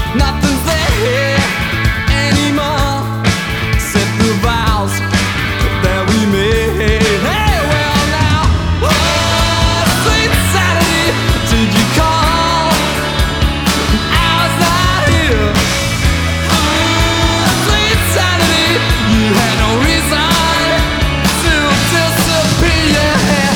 Nothing's there anymore except the vows that we made. Hey, well now, oh, sweet Saturday, did you call? I was not here. Oh, sweet Saturday, you had no reason to disappear.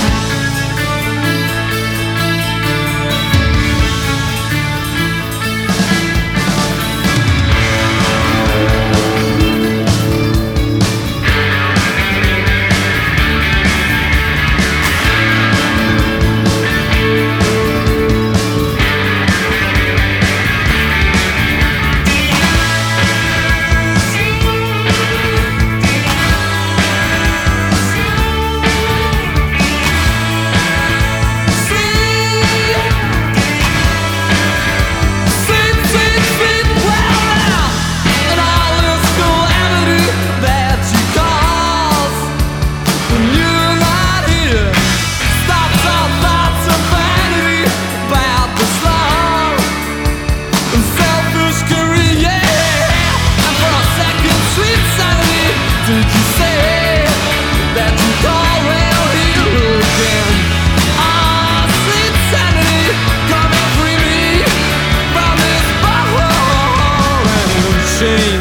Did you say that you'd already here again? Ah, sweet Saturday, come and free me from this ball and chain.